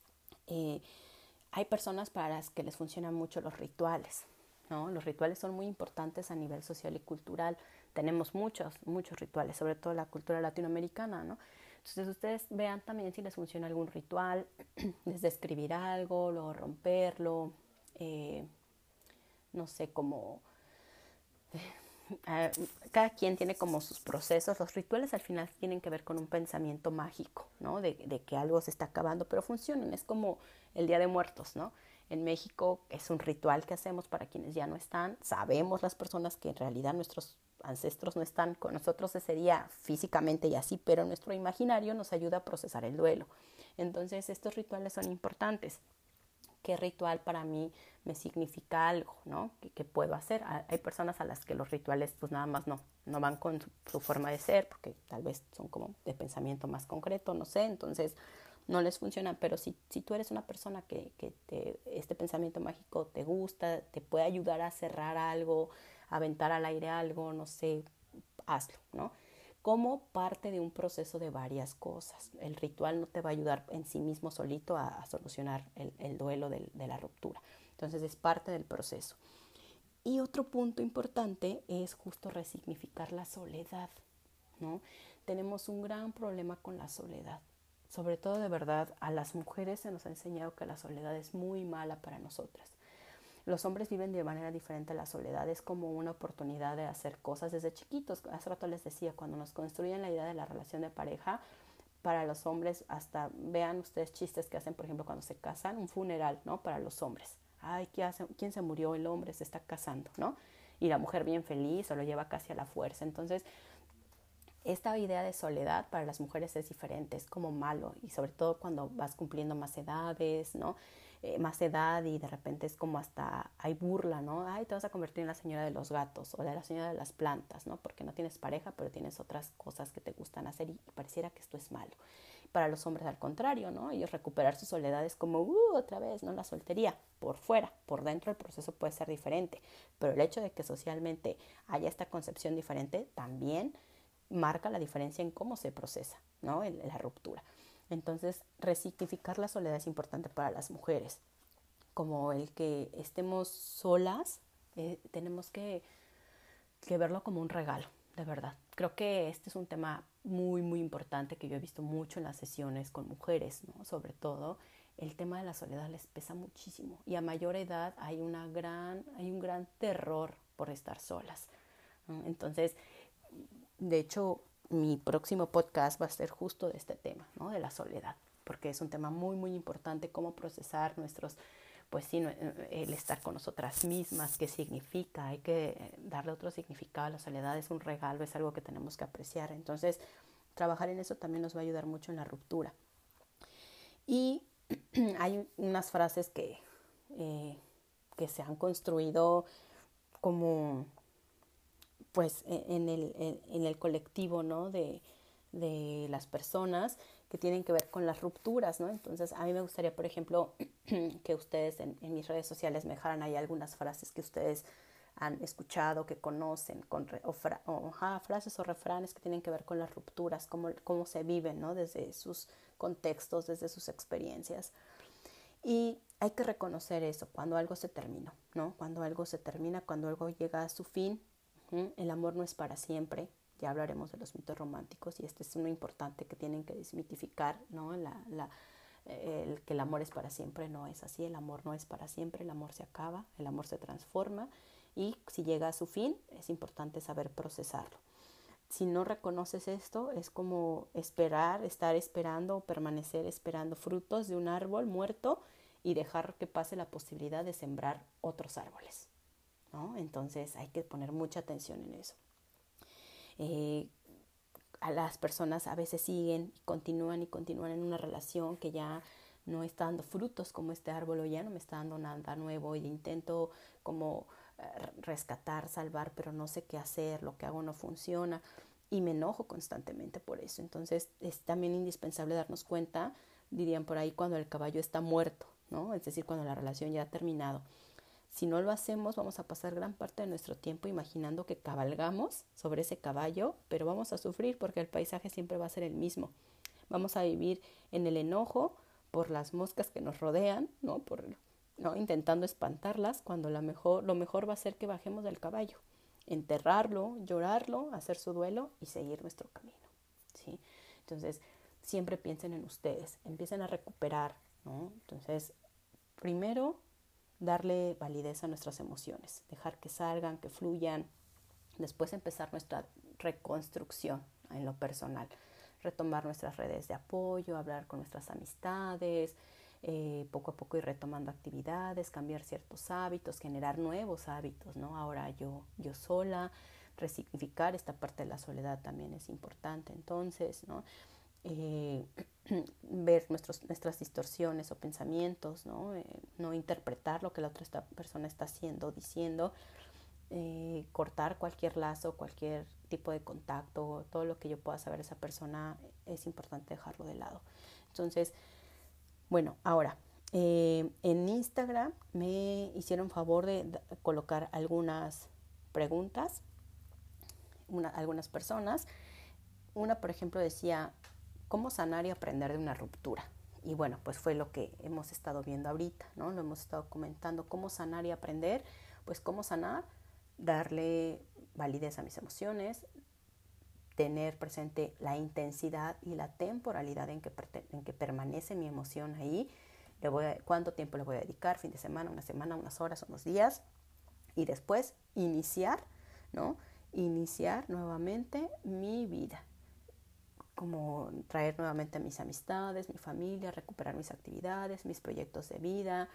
Hay personas para las que les funcionan mucho los rituales, ¿no? Los rituales son muy importantes a nivel social y cultural. Tenemos muchos rituales, sobre todo la cultura latinoamericana, ¿no? Entonces ustedes vean también si les funciona algún ritual, desde escribir algo, luego romperlo, no sé, como cada quien tiene como sus procesos. Los rituales al final tienen que ver con un pensamiento mágico, ¿no? De que algo se está acabando, pero funcionan. Es como el Día de Muertos, ¿no? En México es un ritual que hacemos para quienes ya no están. Sabemos las personas que en realidad nuestros ancestros no están con nosotros ese día físicamente y así, pero nuestro imaginario nos ayuda a procesar el duelo. Entonces estos rituales son importantes. ¿Qué ritual para mí me significa algo, ¿no? ¿Qué puedo hacer? Hay personas a las que los rituales pues nada más no van con su forma de ser, porque tal vez son como de pensamiento más concreto, no sé, entonces no les funcionan. Pero si tú eres una persona que este pensamiento mágico te gusta, te puede ayudar a cerrar algo, a aventar al aire algo, no sé, hazlo, ¿no? Como parte de un proceso de varias cosas. El ritual no te va a ayudar en sí mismo solito a solucionar el duelo de la ruptura. Entonces es parte del proceso. Y otro punto importante es justo resignificar la soledad, ¿no? Tenemos un gran problema con la soledad. Sobre todo, de verdad, a las mujeres se nos ha enseñado que la soledad es muy mala para nosotras. Los hombres viven de manera diferente la soledad, es como una oportunidad de hacer cosas desde chiquitos. Hace rato les decía, cuando nos construyen la idea de la relación de pareja, para los hombres, hasta vean ustedes chistes que hacen, por ejemplo, cuando se casan, un funeral, ¿no? Para los hombres. Ay, ¿quién se murió? El hombre se está casando, ¿no? Y la mujer bien feliz o lo lleva casi a la fuerza. Entonces, esta idea de soledad para las mujeres es diferente, es como malo, y sobre todo cuando vas cumpliendo más edades, ¿no? Más edad, y de repente es como hasta hay burla, ¿no? Ay, te vas a convertir en la señora de los gatos o de la señora de las plantas, ¿no? Porque no tienes pareja, pero tienes otras cosas que te gustan hacer y pareciera que esto es malo. Para los hombres al contrario, ¿no? Ellos recuperar su soledad es como, otra vez, ¿no? La soltería, por fuera, por dentro el proceso puede ser diferente, pero el hecho de que socialmente haya esta concepción diferente también marca la diferencia en cómo se procesa, ¿no? La ruptura. Entonces, resignificar la soledad es importante para las mujeres. Como el que estemos solas, tenemos que verlo como un regalo, de verdad. Creo que este es un tema muy, muy importante que yo he visto mucho en las sesiones con mujeres, ¿no? Sobre todo, el tema de la soledad les pesa muchísimo. Y a mayor edad hay un gran terror por estar solas, ¿no? Entonces, de hecho, mi próximo podcast va a ser justo de este tema, ¿no? De la soledad, porque es un tema muy, muy importante, cómo procesar nuestros, pues sí, el estar con nosotras mismas, qué significa, hay que darle otro significado a la soledad, es un regalo, es algo que tenemos que apreciar. Entonces, trabajar en eso también nos va a ayudar mucho en la ruptura. Y hay unas frases que se han construido como pues en el colectivo, ¿no? de las personas que tienen que ver con las rupturas, ¿no? Entonces, a mí me gustaría, por ejemplo, que ustedes en mis redes sociales me dejaran ahí algunas frases que ustedes han escuchado, que conocen, frases o refranes que tienen que ver con las rupturas, cómo se viven, ¿no? Desde sus contextos, desde sus experiencias. Y hay que reconocer eso, cuando algo se terminó, ¿no? Cuando algo se termina, cuando algo llega a su fin. El amor no es para siempre. Ya hablaremos de los mitos románticos y este es uno importante que tienen que desmitificar, ¿no? Que el amor es para siempre no es así. El amor no es para siempre, el amor se acaba, el amor se transforma y si llega a su fin es importante saber procesarlo. Si no reconoces esto, es como estar esperando o permanecer esperando frutos de un árbol muerto y dejar que pase la posibilidad de sembrar otros árboles, ¿no? Entonces hay que poner mucha atención en eso. A las personas a veces siguen y continúan en una relación que ya no está dando frutos como este árbol o ya no me está dando nada nuevo y intento como rescatar, salvar, pero no sé qué hacer, lo que hago no funciona y me enojo constantemente por eso. Entonces es también indispensable darnos cuenta, dirían por ahí, cuando el caballo está muerto, ¿no? Es decir, cuando la relación ya ha terminado. Si no lo hacemos, vamos a pasar gran parte de nuestro tiempo imaginando que cabalgamos sobre ese caballo, pero vamos a sufrir porque el paisaje siempre va a ser el mismo. Vamos a vivir en el enojo por las moscas que nos rodean, ¿no? Intentando espantarlas, cuando lo mejor va a ser que bajemos del caballo, enterrarlo, llorarlo, hacer su duelo y seguir nuestro camino, ¿sí? Entonces, siempre piensen en ustedes, empiecen a recuperar, ¿no? Entonces, primero, darle validez a nuestras emociones, dejar que salgan, que fluyan, después empezar nuestra reconstrucción en lo personal, retomar nuestras redes de apoyo, hablar con nuestras amistades, poco a poco ir retomando actividades, cambiar ciertos hábitos, generar nuevos hábitos, ¿no? Ahora yo sola, resignificar esta parte de la soledad también es importante, entonces, ¿no? Ver nuestras distorsiones o pensamientos, ¿no? No interpretar lo que la otra persona está haciendo, diciendo, cortar cualquier lazo, cualquier tipo de contacto, todo lo que yo pueda saber de esa persona es importante dejarlo de lado. Entonces, bueno, ahora, en Instagram me hicieron favor de colocar algunas preguntas, algunas personas. Una, por ejemplo, decía, ¿cómo sanar y aprender de una ruptura? Y bueno, pues fue lo que hemos estado viendo ahorita, ¿no? Lo hemos estado comentando, cómo sanar y aprender. Pues cómo sanar, darle validez a mis emociones, tener presente la intensidad y la temporalidad en que permanece mi emoción ahí, cuánto tiempo le voy a dedicar, fin de semana, unas horas, unos días, y después iniciar, ¿no? Iniciar nuevamente mi vida, como traer nuevamente a mis amistades, mi familia, recuperar mis actividades, mis proyectos de vida,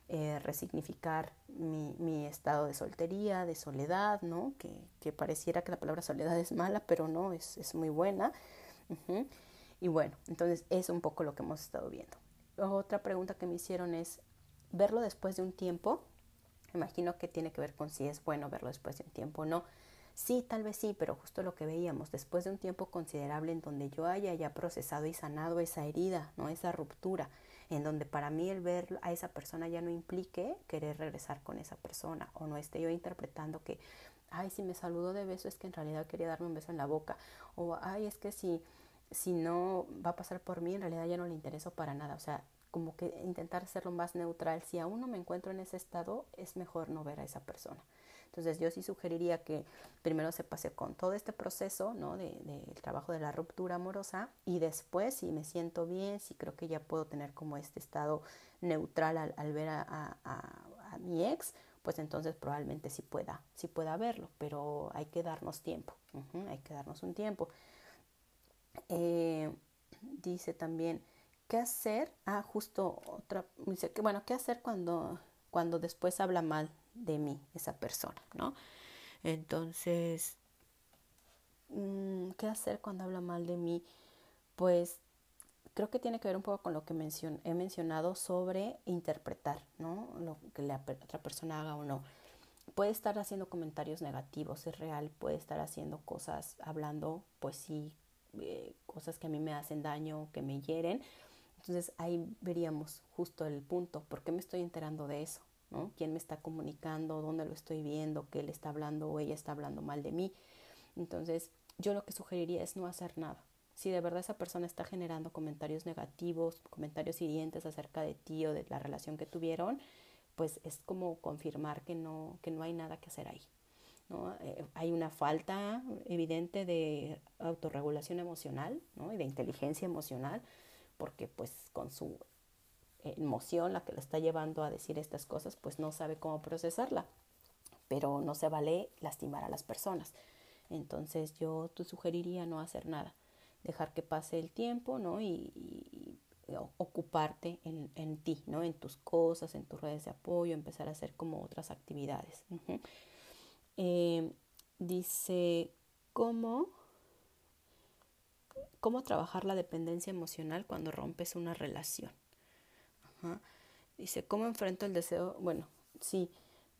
resignificar mi estado de soltería, de soledad, ¿no? Que pareciera que la palabra soledad es mala, pero no, es muy buena. Uh-huh. Y bueno, entonces es un poco lo que hemos estado viendo. Otra pregunta que me hicieron es, ¿verlo después de un tiempo? Me imagino que tiene que ver con si es bueno verlo después de un tiempo o no. Sí, tal vez sí, pero justo lo que veíamos, después de un tiempo considerable en donde yo haya ya procesado y sanado esa herida, ¿no? Esa ruptura, en donde para mí el ver a esa persona ya no implique querer regresar con esa persona, o no esté yo interpretando que, ay, si me saludó de beso es que en realidad quería darme un beso en la boca, o ay, es que si no va a pasar por mí, en realidad ya no le intereso para nada. O sea, como que intentar hacerlo más neutral. Si aún no me encuentro en ese estado, es mejor no ver a esa persona. Entonces yo sí sugeriría que primero se pase con todo este proceso, ¿no? del trabajo de la ruptura amorosa, y después, si me siento bien, si creo que ya puedo tener como este estado neutral al ver a mi ex, pues entonces probablemente sí pueda verlo, pero hay que darnos tiempo. Hay que darnos un tiempo. Eh, Dice también, ¿qué hacer? Justo otra, dice que bueno, ¿qué hacer cuando después habla mal de mí esa persona, ¿no? Entonces, ¿qué hacer cuando habla mal de mí? Pues creo que tiene que ver un poco con lo que he mencionado sobre interpretar, ¿no? Lo que la otra persona haga o no. Puede estar haciendo comentarios negativos, es real, puede estar haciendo cosas, hablando, pues sí, cosas que a mí me hacen daño, que me hieren. Entonces ahí veríamos justo el punto, ¿por qué me estoy enterando de eso? ¿No? ¿Quién me está comunicando? ¿Dónde lo estoy viendo? ¿Qué él está hablando o ella está hablando mal de mí? Entonces yo lo que sugeriría es no hacer nada. Si de verdad esa persona está generando comentarios negativos, comentarios hirientes acerca de ti o de la relación que tuvieron, pues es como confirmar que no hay nada que hacer ahí, ¿no? Hay una falta evidente de autorregulación emocional, ¿no? Y de inteligencia emocional, porque pues con su emoción la que lo está llevando a decir estas cosas, pues no sabe cómo procesarla, pero no se vale lastimar a las personas. Entonces yo te sugeriría no hacer nada, dejar que pase el tiempo, ¿no? Y ocuparte en ti, ¿no? En tus cosas, en tus redes de apoyo, empezar a hacer como otras actividades. Uh-huh. eh, Dice, ¿cómo, ¿cómo trabajar la dependencia emocional cuando rompes una relación? Ajá. Dice, ¿cómo enfrento el deseo? Bueno, sí.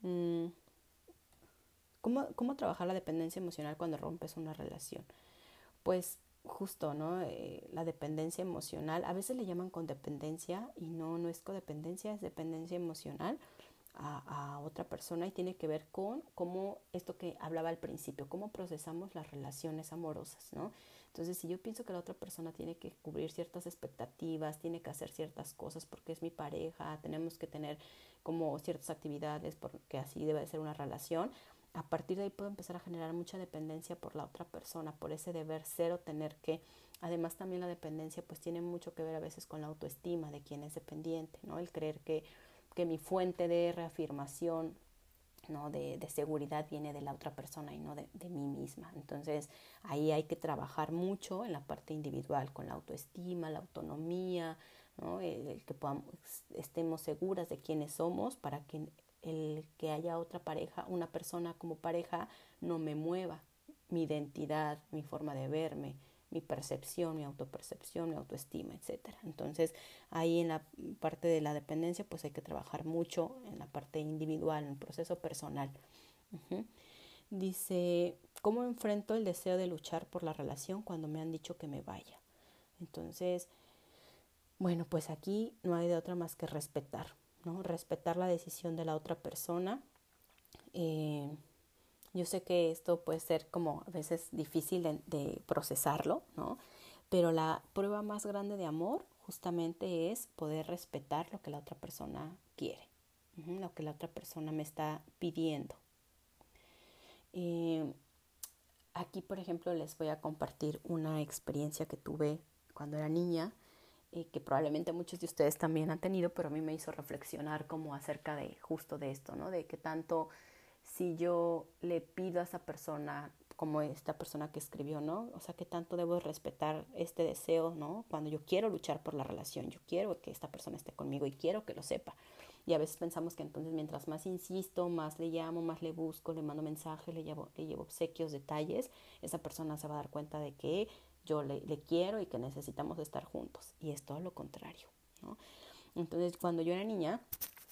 ¿Cómo trabajar la dependencia emocional cuando rompes una relación? Pues justo, ¿no? La dependencia emocional, a veces le llaman codependencia y no es codependencia, es dependencia emocional a otra persona, y tiene que ver con cómo, esto que hablaba al principio, cómo procesamos las relaciones amorosas, ¿no? Entonces, si yo pienso que la otra persona tiene que cubrir ciertas expectativas, tiene que hacer ciertas cosas porque es mi pareja, tenemos que tener como ciertas actividades porque así debe de ser una relación, a partir de ahí puedo empezar a generar mucha dependencia por la otra persona, por ese deber ser o tener que. Además también la dependencia pues tiene mucho que ver a veces con la autoestima de quien es dependiente, ¿no? El creer que mi fuente de reafirmación, ¿no? de seguridad viene de la otra persona y no de mí misma. Entonces ahí hay que trabajar mucho en la parte individual, con la autoestima, la autonomía, ¿no? El que estemos seguras de quiénes somos para que el que haya otra pareja, una persona como pareja, no me mueva mi identidad, mi forma de verme, mi percepción, mi autopercepción, mi autoestima, etcétera. Entonces, ahí en la parte de la dependencia, pues hay que trabajar mucho en la parte individual, en el proceso personal. Uh-huh. Dice, ¿cómo enfrento el deseo de luchar por la relación cuando me han dicho que me vaya? Entonces, bueno, pues aquí no hay de otra más que respetar, ¿no? Respetar la decisión de la otra persona. Yo sé que esto puede ser como a veces difícil de procesarlo, ¿no? Pero la prueba más grande de amor justamente es poder respetar lo que la otra persona quiere, lo que la otra persona me está pidiendo. Aquí, por ejemplo, les voy a compartir una experiencia que tuve cuando era niña, que probablemente muchos de ustedes también han tenido, pero a mí me hizo reflexionar como acerca de justo de esto, ¿no? De que tanto si yo le pido a esa persona como esta persona que escribió, ¿no? O sea, qué tanto debo respetar este deseo, ¿no? Cuando yo quiero luchar por la relación, yo quiero que esta persona esté conmigo y quiero que lo sepa. Y a veces pensamos que entonces mientras más insisto, más le llamo, más le busco, le mando mensajes, le llevo obsequios, detalles, esa persona se va a dar cuenta de que yo le quiero y que necesitamos estar juntos. Y es todo lo contrario, ¿no? Entonces, cuando yo era niña,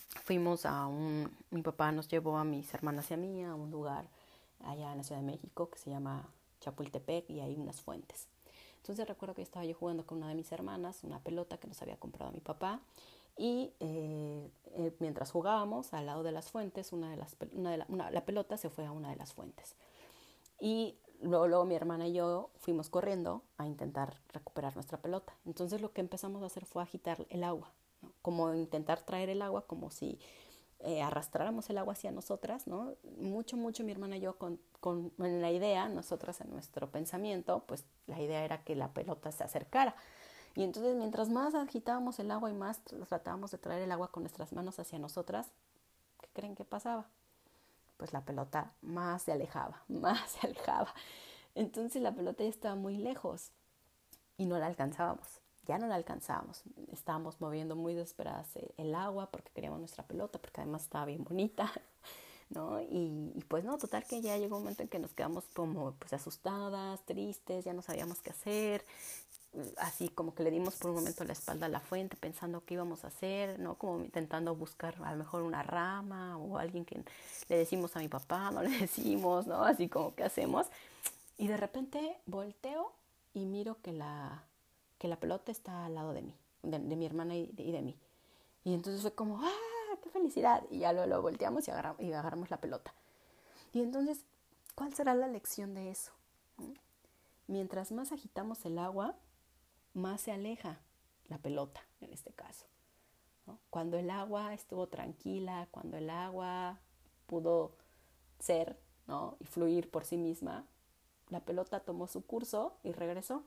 mi papá nos llevó a mis hermanas y a mí a un lugar allá en la Ciudad de México que se llama Chapultepec y hay unas fuentes. Entonces recuerdo que estaba yo jugando con una de mis hermanas, una pelota que nos había comprado mi papá y mientras jugábamos al lado de las fuentes, la pelota se fue a una de las fuentes. Y luego mi hermana y yo fuimos corriendo a intentar recuperar nuestra pelota. Entonces lo que empezamos a hacer fue agitar el agua, ¿no? Como intentar traer el agua como si arrastráramos el agua hacia nosotras, ¿no? Mucho mi hermana y yo con la idea, nosotras en nuestro pensamiento, pues la idea era que la pelota se acercara. Y entonces mientras más agitábamos el agua y más tratábamos de traer el agua con nuestras manos hacia nosotras, ¿qué creen que pasaba? Pues la pelota más se alejaba, más se alejaba. Entonces la pelota ya estaba muy lejos y no la alcanzábamos. Ya no la alcanzábamos. Estábamos moviendo muy desesperadas el agua porque queríamos nuestra pelota, porque además estaba bien bonita, ¿no? Y pues no, total que ya llegó un momento en que nos quedamos como pues asustadas, tristes, ya no sabíamos qué hacer. Así como que le dimos por un momento la espalda a la fuente pensando qué íbamos a hacer, ¿no? Como intentando buscar a lo mejor una rama o alguien que le decimos a mi papá, no le decimos, ¿no? Así como que hacemos. Y de repente volteo y miro que la pelota está al lado de mí, de mi hermana y de mí. Y entonces fue como, ¡ah, qué felicidad! Y ya lo volteamos y agarramos la pelota. Y entonces, ¿cuál será la lección de eso? Mientras más agitamos el agua, más se aleja la pelota, en este caso, ¿no? Cuando el agua estuvo tranquila, cuando el agua pudo ser, ¿no? Y fluir por sí misma, la pelota tomó su curso y regresó.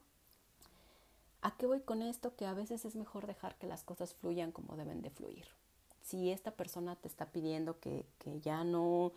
¿A qué voy con esto? Que a veces es mejor dejar que las cosas fluyan como deben de fluir. Si esta persona te está pidiendo que ya no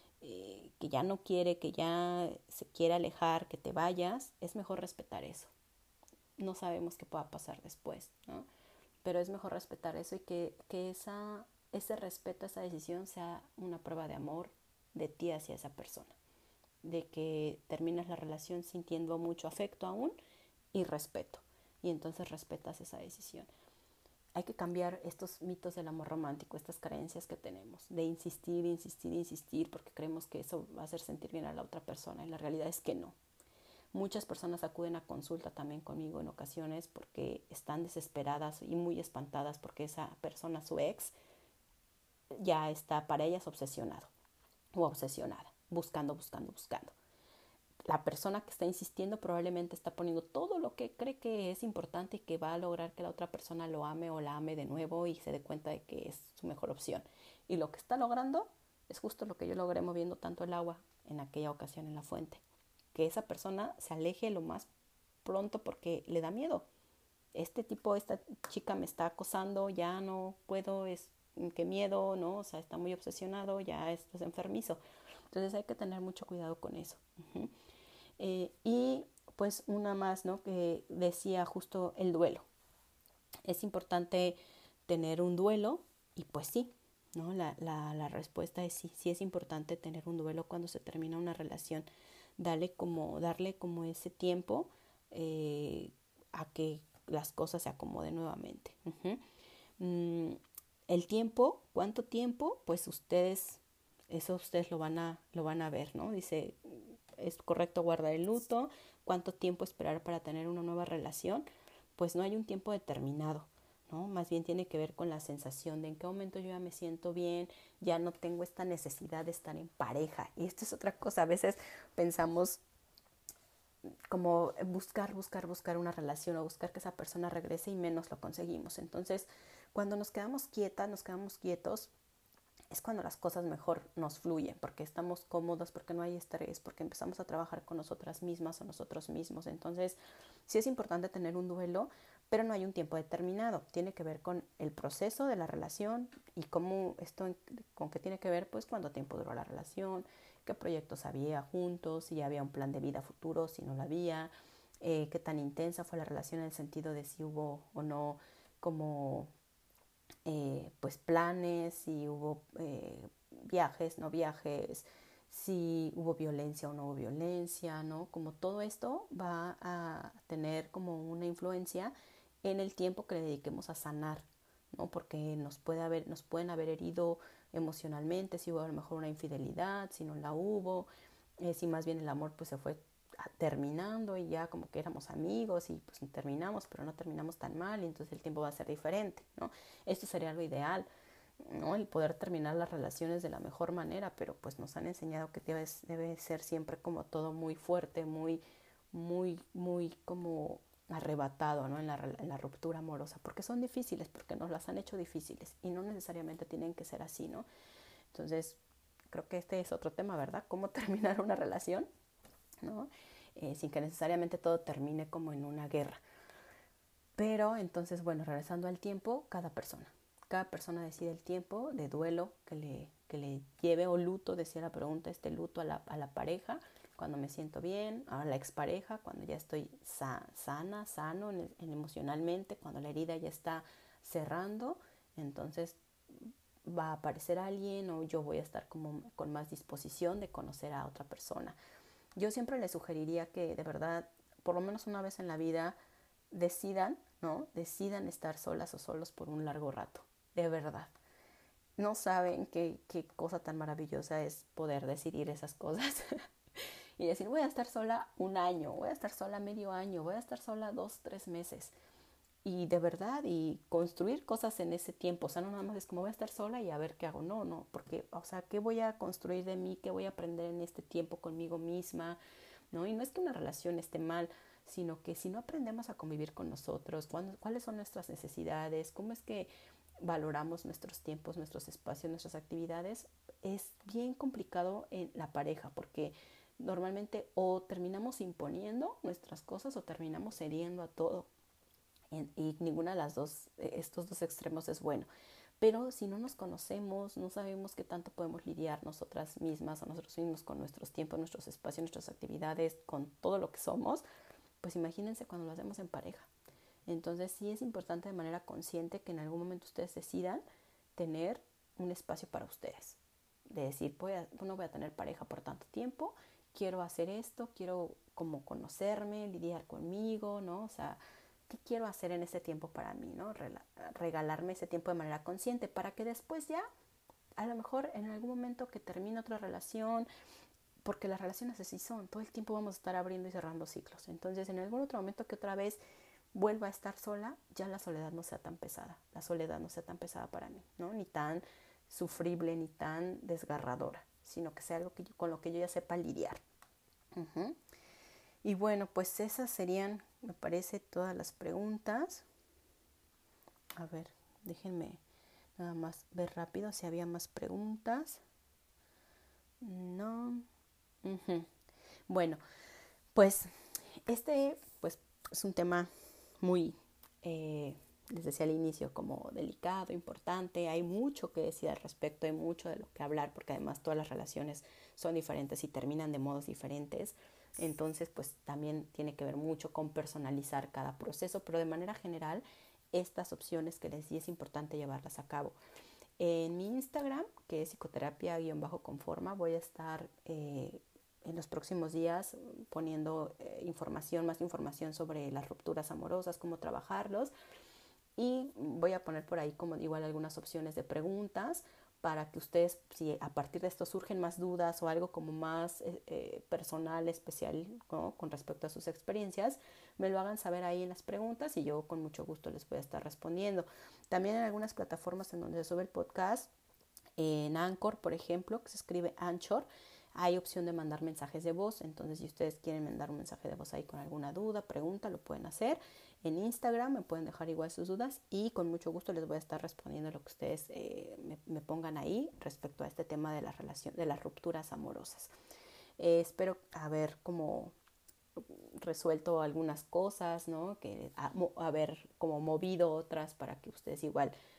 quiere, que ya se quiere alejar, que te vayas, es mejor respetar eso. No sabemos qué pueda pasar después, ¿no? Pero es mejor respetar eso y que ese respeto, esa decisión sea una prueba de amor de ti hacia esa persona. De que terminas la relación sintiendo mucho afecto aún y respeto. Y entonces respetas esa decisión. Hay que cambiar estos mitos del amor romántico, estas creencias que tenemos, de insistir, porque creemos que eso va a hacer sentir bien a la otra persona. Y la realidad es que no. Muchas personas acuden a consulta también conmigo en ocasiones porque están desesperadas y muy espantadas porque esa persona, su ex, ya está para ellas obsesionado o obsesionada, buscando. La persona que está insistiendo probablemente está poniendo todo lo que cree que es importante y que va a lograr que la otra persona lo ame o la ame de nuevo y se dé cuenta de que es su mejor opción. Y lo que está logrando es justo lo que yo logré moviendo tanto el agua en aquella ocasión en la fuente. Que esa persona se aleje lo más pronto porque le da miedo. Esta chica me está acosando, ya no puedo, qué miedo, ¿no? O sea, está muy obsesionado, ya es enfermizo. Entonces hay que tener mucho cuidado con eso. Uh-huh. Y pues una más, ¿no? Que decía justo el duelo. Es importante tener un duelo y pues sí, ¿no? La respuesta es sí, sí es importante tener un duelo cuando se termina una relación. Darle como ese tiempo a que las cosas se acomoden nuevamente. Uh-huh. El tiempo, ¿cuánto tiempo? Pues ustedes lo van a ver, ¿no? Dice, ¿es correcto guardar el luto? ¿Cuánto tiempo esperar para tener una nueva relación? Pues no hay un tiempo determinado, ¿no? Más bien tiene que ver con la sensación de en qué momento yo ya me siento bien, ya no tengo esta necesidad de estar en pareja. Y esto es otra cosa, a veces pensamos como buscar una relación o buscar que esa persona regrese y menos lo conseguimos. Entonces, cuando nos quedamos quietos, es cuando las cosas mejor nos fluyen, porque estamos cómodos, porque no hay estrés, porque empezamos a trabajar con nosotras mismas o nosotros mismos. Entonces, sí es importante tener un duelo, pero no hay un tiempo determinado. Tiene que ver con el proceso de la relación y cómo esto, con qué tiene que ver, pues, cuánto tiempo duró la relación, qué proyectos había juntos, si había un plan de vida futuro, si no lo había, qué tan intensa fue la relación en el sentido de si hubo o no como pues planes, si hubo viajes, no viajes, si hubo violencia o no hubo violencia, ¿no? Como todo esto va a tener como una influencia en el tiempo que le dediquemos a sanar, ¿no? Porque nos pueden haber herido emocionalmente, si hubo a lo mejor una infidelidad, si no la hubo, si más bien el amor pues se fue terminando y ya como que éramos amigos y pues terminamos, pero no terminamos tan mal y entonces el tiempo va a ser diferente, ¿no? Esto sería lo ideal, ¿no? El poder terminar las relaciones de la mejor manera, pero pues nos han enseñado que debe ser siempre como todo muy fuerte, muy como arrebatado, ¿no? En la ruptura amorosa, porque son difíciles, porque nos las han hecho difíciles y no necesariamente tienen que ser así, ¿no? Entonces, creo que este es otro tema, ¿verdad? ¿Cómo terminar una relación? ¿No? Sin que necesariamente todo termine como en una guerra. Pero entonces, bueno, regresando al tiempo, cada persona decide el tiempo de duelo que le lleve, o luto, decía la pregunta, este luto a la pareja, cuando me siento bien, a la expareja, cuando ya estoy sano emocionalmente, cuando la herida ya está cerrando, entonces va a aparecer alguien o yo voy a estar como con más disposición de conocer a otra persona. Yo siempre les sugeriría que de verdad, por lo menos una vez en la vida, decidan, ¿no? Decidan estar solas o solos por un largo rato, de verdad. No saben qué cosa tan maravillosa es poder decidir esas cosas y decir, voy a estar sola un año, voy a estar sola medio año, voy a estar sola 2, 3 meses. Y de verdad, y construir cosas en ese tiempo, o sea, no nada más es como voy a estar sola y a ver qué hago, no, porque, o sea, ¿qué voy a construir de mí? ¿Qué voy a aprender en este tiempo conmigo misma? ¿No? Y no es que una relación esté mal, sino que si no aprendemos a convivir con nosotros, cuáles son nuestras necesidades, cómo es que valoramos nuestros tiempos, nuestros espacios, nuestras actividades, es bien complicado en la pareja, porque normalmente o terminamos imponiendo nuestras cosas o terminamos cediendo a todo. Y ninguna de las dos, estos dos extremos es bueno. Pero si no nos conocemos, no sabemos qué tanto podemos lidiar nosotras mismas o nosotros mismos con nuestros tiempos, nuestros espacios, nuestras actividades, con todo lo que somos, pues imagínense cuando lo hacemos en pareja. Entonces sí es importante de manera consciente que en algún momento ustedes decidan tener un espacio para ustedes. De decir, no voy a tener pareja por tanto tiempo, quiero hacer esto, quiero como conocerme, lidiar conmigo, ¿no? O sea, ¿qué quiero hacer en ese tiempo para mí, ¿no? Regalarme ese tiempo de manera consciente para que después ya, a lo mejor en algún momento que termine otra relación, porque las relaciones así son, todo el tiempo vamos a estar abriendo y cerrando ciclos. Entonces, en algún otro momento que otra vez vuelva a estar sola, ya la soledad no sea tan pesada, la soledad no sea tan pesada para mí, ¿no? Ni tan sufrible, ni tan desgarradora, sino que sea algo con lo que yo ya sepa lidiar. Uh-huh. Y bueno, pues esas serían, me parece, todas las preguntas. A ver, déjenme nada más ver rápido si había más preguntas. No. Uh-huh. Bueno, pues pues, es un tema muy, les decía al inicio, como delicado, importante. Hay mucho que decir al respecto, hay mucho de lo que hablar, porque además todas las relaciones son diferentes y terminan de modos diferentes. Entonces, pues también tiene que ver mucho con personalizar cada proceso, pero de manera general, estas opciones que les di es importante llevarlas a cabo. En mi Instagram, que es psicoterapia-conforma, voy a estar en los próximos días poniendo más información sobre las rupturas amorosas, cómo trabajarlos. Y voy a poner por ahí como igual algunas opciones de preguntas para que ustedes, si a partir de esto surgen más dudas o algo como más personal, especial, ¿no? Con respecto a sus experiencias, me lo hagan saber ahí en las preguntas y yo con mucho gusto les voy a estar respondiendo. También en algunas plataformas en donde se sube el podcast, en Anchor, por ejemplo, que se escribe Anchor, hay opción de mandar mensajes de voz. Entonces, si ustedes quieren mandar un mensaje de voz ahí con alguna duda, pregunta, lo pueden hacer. En Instagram me pueden dejar igual sus dudas y con mucho gusto les voy a estar respondiendo lo que ustedes me pongan ahí respecto a este tema de de las rupturas amorosas. Espero haber como resuelto algunas cosas, ¿no? Que haber como movido otras para que ustedes igual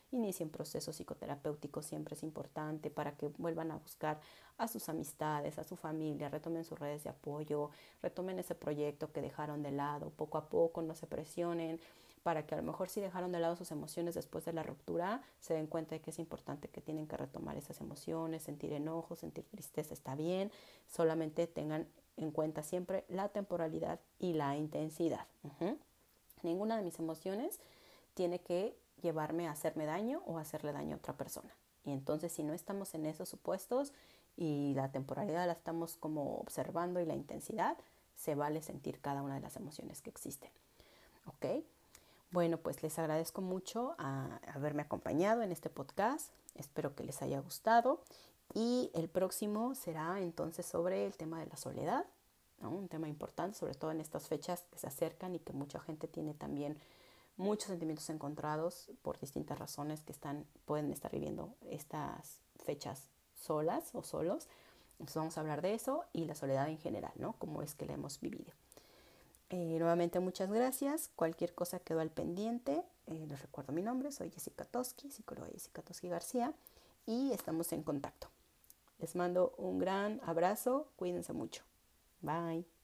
inicien procesos psicoterapéuticos, siempre es importante para que vuelvan a buscar a sus amistades, a su familia, retomen sus redes de apoyo, retomen ese proyecto que dejaron de lado, poco a poco, no se presionen, para que a lo mejor si dejaron de lado sus emociones después de la ruptura, se den cuenta de que es importante que tienen que retomar esas emociones, sentir enojo, sentir tristeza, está bien, solamente tengan en cuenta siempre la temporalidad y la intensidad. Ninguna de mis emociones tiene que llevarme a hacerme daño o a hacerle daño a otra persona. Y entonces si no estamos en esos supuestos y la temporalidad la estamos como observando y la intensidad, se vale sentir cada una de las emociones que existen. ¿Ok? Bueno, pues les agradezco mucho a haberme acompañado en este podcast. Espero que les haya gustado. Y el próximo será entonces sobre el tema de la soledad, ¿no? Un tema importante, sobre todo en estas fechas que se acercan y que mucha gente tiene también muchos sentimientos encontrados por distintas razones que pueden estar viviendo estas fechas solas o solos. Entonces vamos a hablar de eso y la soledad en general, ¿no? Cómo es que la hemos vivido. Nuevamente muchas gracias. Cualquier cosa quedó al pendiente. Les recuerdo mi nombre, soy Jessica Toski, psicóloga Jessica Toski García, y estamos en contacto. Les mando un gran abrazo, cuídense mucho. Bye.